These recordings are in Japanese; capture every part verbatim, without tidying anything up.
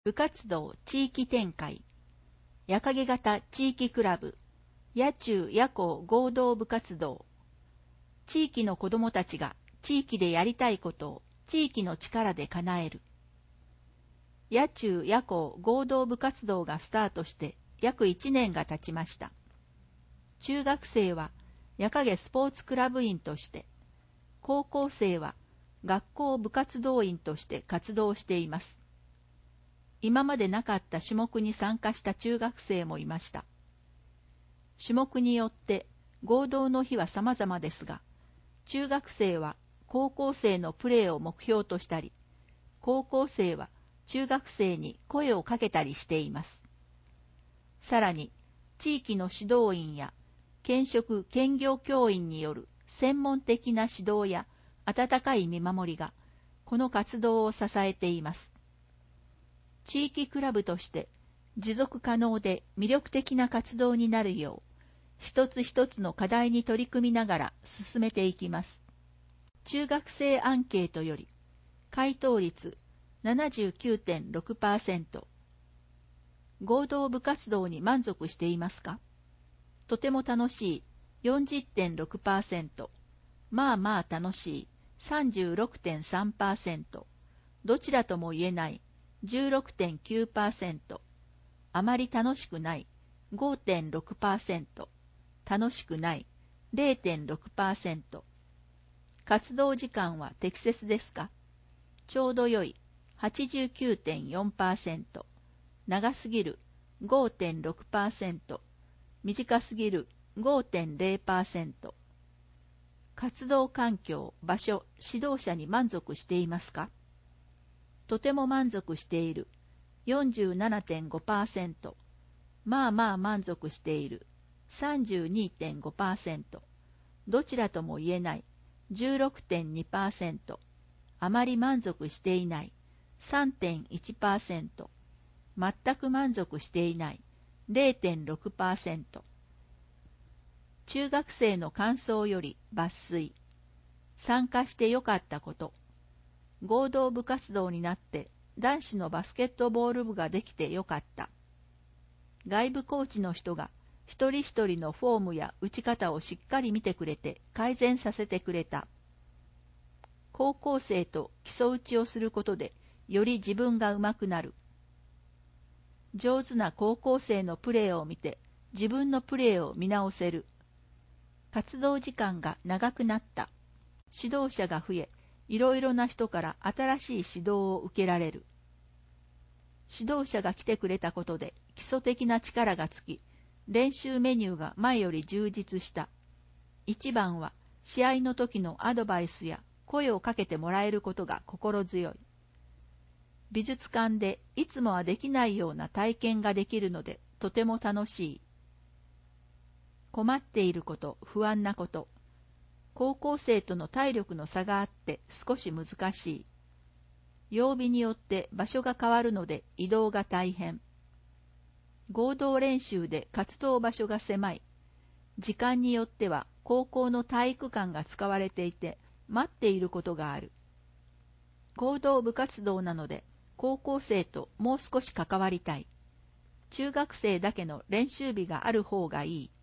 部活動地域展開、夜影型地域クラブ、野中野校合同部活動、地域の子どもたちが地域でやりたいことを地域の力で叶える。野中野校合同部活動がスタートして約いちねんが経ちました。中学生は夜影スポーツクラブ員として、高校生は学校部活動員として活動しています。今までなかった種目に参加した中学生もいました。種目によって合同の日は様々ですが、中学生は高校生のプレーを目標としたり、高校生は中学生に声をかけたりしています。さらに、地域の指導員や兼職兼業教員による専門的な指導や温かい見守りが、この活動を支えています。地域クラブとして持続可能で魅力的な活動になるよう、一つ一つの課題に取り組みながら進めていきます。中学生アンケートより、回答率 ななじゅうきゅうてんろくパーセント。合同部活動に満足していますか？とても楽しい よんじゅってんろくパーセント。まあまあ楽しい さんじゅうろくてんさんパーセント。どちらとも言えない じゅうろくてんきゅうパーセント。あまり楽しくない ごてんろくパーセント。楽しくない れいてんろくパーセント。活動時間は適切ですか？ちょうど良い はちじゅうきゅうてんよんパーセント。長すぎる ごてんろくパーセント。短すぎる ごてんれいパーセント。活動環境、場所、指導者に満足していますか？とても満足している よんじゅうななてんごパーセント。まあまあ満足している さんじゅうにてんごパーセント。どちらとも言えない じゅうろくてんにパーセント。あまり満足していない さんてんいちパーセント。全く満足していない れいてんろくパーセント。中学生の感想より抜粋。参加してよかったこと。合同部活動になって男子のバスケットボール部ができてよかった。外部コーチの人が一人一人のフォームや打ち方をしっかり見てくれて改善させてくれた。高校生と基礎打ちをすることでより自分が上手くなる。上手な高校生のプレーを見て自分のプレーを見直せる。活動時間が長くなった。指導者が増え、いろいろな人から新しい指導を受けられる。指導者が来てくれたことで基礎的な力がつき、練習メニューが前より充実した。一番は試合の時のアドバイスや声をかけてもらえることが心強い。美術館でいつもはできないような体験ができるのでとても楽しい。困っていること、不安なこと。高校生との体力の差があって少し難しい。曜日によって場所が変わるので移動が大変。合同練習で活動場所が狭い。時間によっては高校の体育館が使われていて待っていることがある。合同部活動なので高校生ともう少し関わりたい。中学生だけの練習日がある方がいい。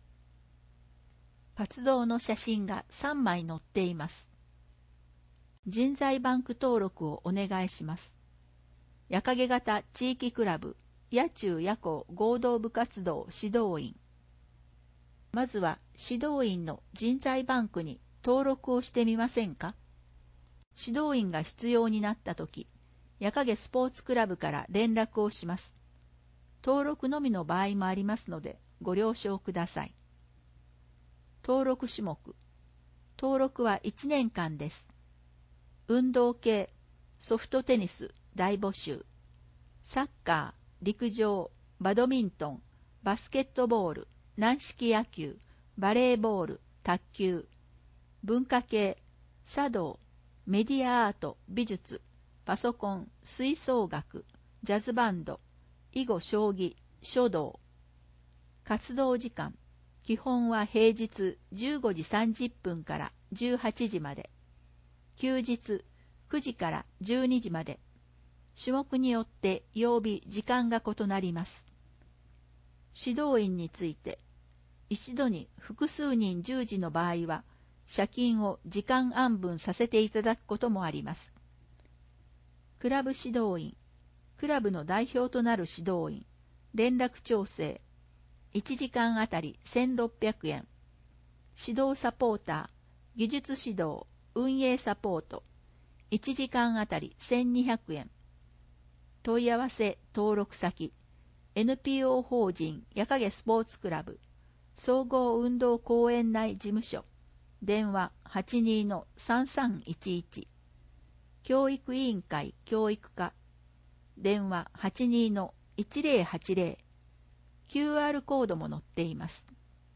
活動の写真がさんまい載っています。人材バンク登録をお願いします。夜影型地域クラブ、野中野校合同部活動指導員。まずは指導員の人材バンクに登録をしてみませんか？指導員が必要になったとき、夜影スポーツクラブから連絡をします。登録のみの場合もありますのでご了承ください。登録種目。登録はいちねんかんです。運動系、ソフトテニス大募集。サッカー、陸上、バドミントン、バスケットボール、軟式野球、バレーボール、卓球。文化系、茶道、メディアアート、美術、パソコン、吹奏楽、ジャズバンド、囲碁将棋、書道。活動時間。基本は平日じゅうごじさんじゅっぷんからじゅうはちじまで。休日くじからじゅうにじまで。 種目によって曜日、時間が異なります。指導員について、一度に複数人従事の場合は、謝金を時間安分させていただくこともあります。クラブ指導員、クラブの代表となる指導員、連絡調整、いちじかんあたりせんろっぴゃくえん、指導サポーター、技術指導、運営サポート、いちじかんあたりせんにひゃくえん、問い合わせ登録先、エヌピーオー 法人矢影スポーツクラブ、総合運動公園内事務所、電話 はちにーのさんさんいちいち、教育委員会教育課、電話 はちにーのいちぜろはちぜろ、キューアール コードも載っています。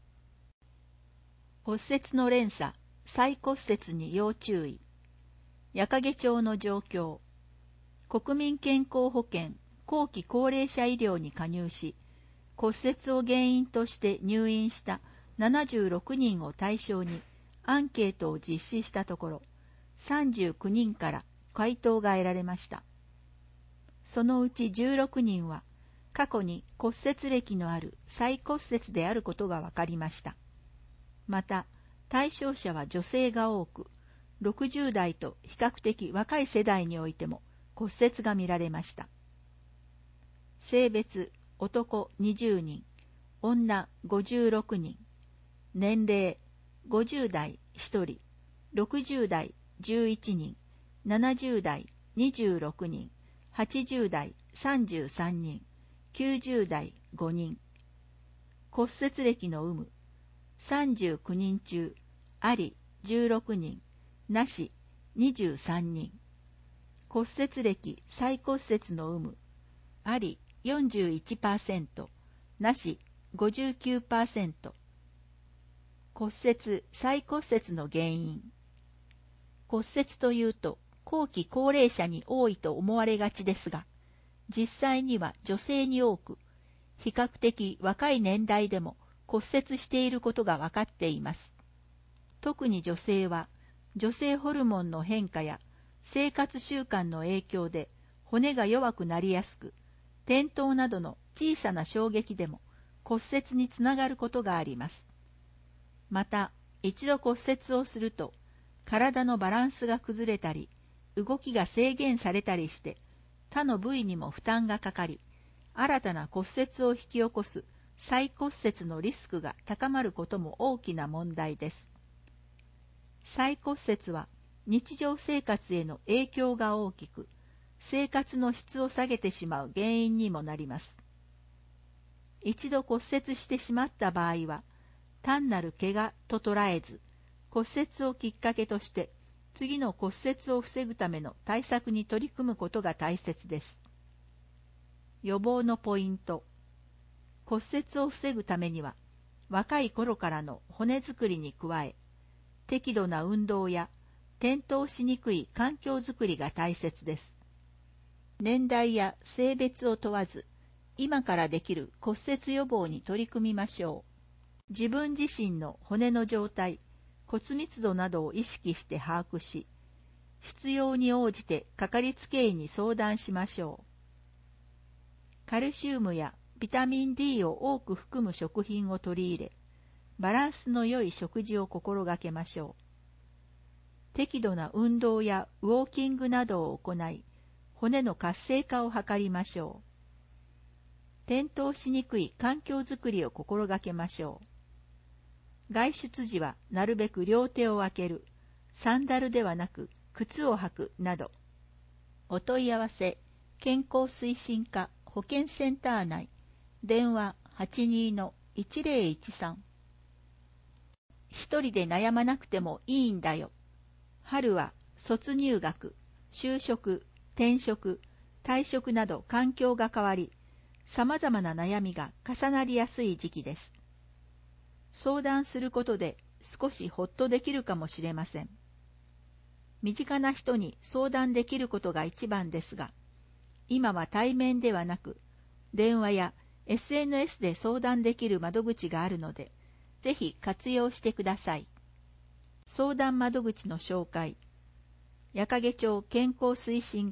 骨折の連鎖、再骨折に要注意。矢掛町の状況。国民健康保険後期高齢者医療に加入し、骨折を原因として入院したななじゅうろくにんを対象にアンケートを実施したところ、さんじゅうきゅうにんから回答が得られました。そのうちじゅうろくにんは、過去に骨折歴のある再骨折であることが分かりました。また、対象者は女性が多く、ろくじゅうだいと比較的若い世代においても骨折が見られました。性別、男にじゅうにん、女ごじゅうろくにん、年齢、ごじゅうだいひとり、ろくじゅうだいじゅういちにん、ななじゅうだいにじゅうろくにん、はちじゅうだいさんじゅうさんにん、きゅうじゅうだいごにん。骨折歴の有無、さんじゅうきゅうにん中、ありじゅうろくにん、なしにじゅうさんにん。骨折歴再骨折の有無、あり よんじゅういちパーセント、なし ごじゅうきゅうパーセント。骨折再骨折の原因。骨折というと後期高齢者に多いと思われがちですが、実際には女性に多く、比較的若い年代でも骨折していることが分かっています。特に女性は、女性ホルモンの変化や生活習慣の影響で骨が弱くなりやすく、転倒などの小さな衝撃でも骨折につながることがあります。また、一度骨折をすると、体のバランスが崩れたり、動きが制限されたりして、他の部位にも負担がかかり、新たな骨折を引き起こす再骨折のリスクが高まることも大きな問題です。再骨折は日常生活への影響が大きく、生活の質を下げてしまう原因にもなります。一度骨折してしまった場合は、単なる怪我と捉えず、骨折をきっかけとして、次の骨折を防ぐための対策に取り組むことが大切です。予防のポイント。骨折を防ぐためには、若い頃からの骨作りに加え、適度な運動や転倒しにくい環境づくりが大切です。年代や性別を問わず、今からできる骨折予防に取り組みましょう。自分自身の骨の状態、骨密度などを意識して把握し、必要に応じてかかりつけ医に相談しましょう。カルシウムやビタミン ディー を多く含む食品を取り入れ、バランスの良い食事を心がけましょう。適度な運動やウォーキングなどを行い、骨の活性化を図りましょう。転倒しにくい環境づくりを心がけましょう。外出時はなるべく両手を空ける、サンダルではなく靴を履くなど。お問い合わせ、健康推進課保健センター内、電話 はちにーのいちぜろいちさん。一人で悩まなくてもいいんだよ。春は卒入学、就職、転職、退職など環境が変わり、様々な悩みが重なりやすい時期です。相談することで少しほっとできるかもしれません。身近な人に相談できることが一番ですが、今は対面ではなく、電話や エスエヌエス で相談できる窓口があるので、ぜひ活用してください。相談窓口の紹介。矢掛町健康推進課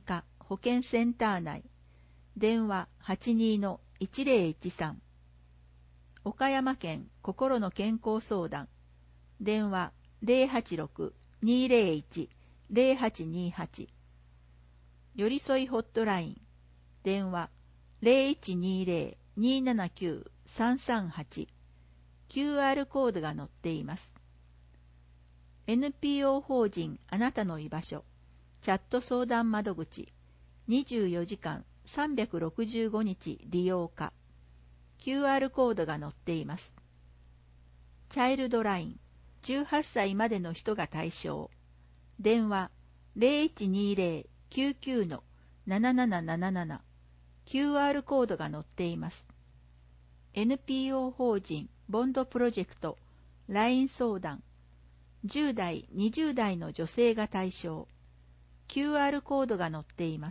保健センター内、電話 はちにーのいちぜろいちさん。岡山県心の健康相談、電話 ゼロはちろく にーぜろいち ゼロはちにーはち。寄り添いホットライン、電話 ゼロいちにーぜろ にーななきゅう さんさんはち。キューアール コードが載っています。エヌピーオー 法人あなたの居場所、チャット相談窓口、にじゅうよじかんさんびゃくろくじゅうごにち利用可。キューアール コードが載っています。チャイルドライン、じゅうはっさいまでの人が対象。電話 ゼロいちにーぜろ きゅうきゅう ななななななな。キューアール コードが載っています。エヌピーオー 法人ボンドプロジェクト ライン 相談。じゅうだい、にじゅうだいの女性が対象。キューアール コードが載っています。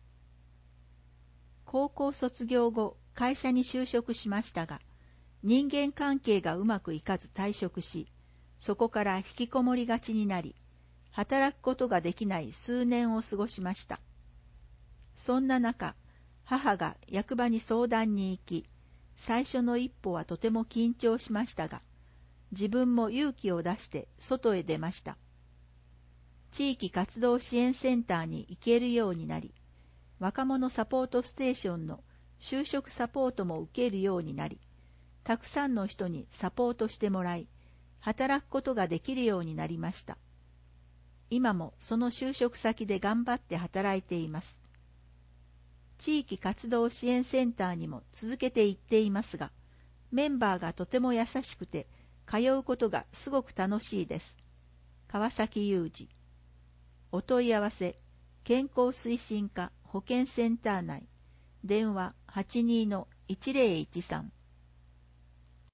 高校卒業後、会社に就職しましたが、人間関係がうまくいかず退職し、そこから引きこもりがちになり、働くことができない数年を過ごしました。そんな中、母が役場に相談に行き、最初の一歩はとても緊張しましたが、自分も勇気を出して外へ出ました。地域活動支援センターに行けるようになり、若者サポートステーションの就職サポートも受けるようになり、たくさんの人にサポートしてもらい、働くことができるようになりました。今もその就職先で頑張って働いています。地域活動支援センターにも続けて行っていますが、メンバーがとても優しくて、通うことがすごく楽しいです。川崎雄二。お問い合わせ、健康推進課保健センター内、電話 はちにーのいちぜろいちさん。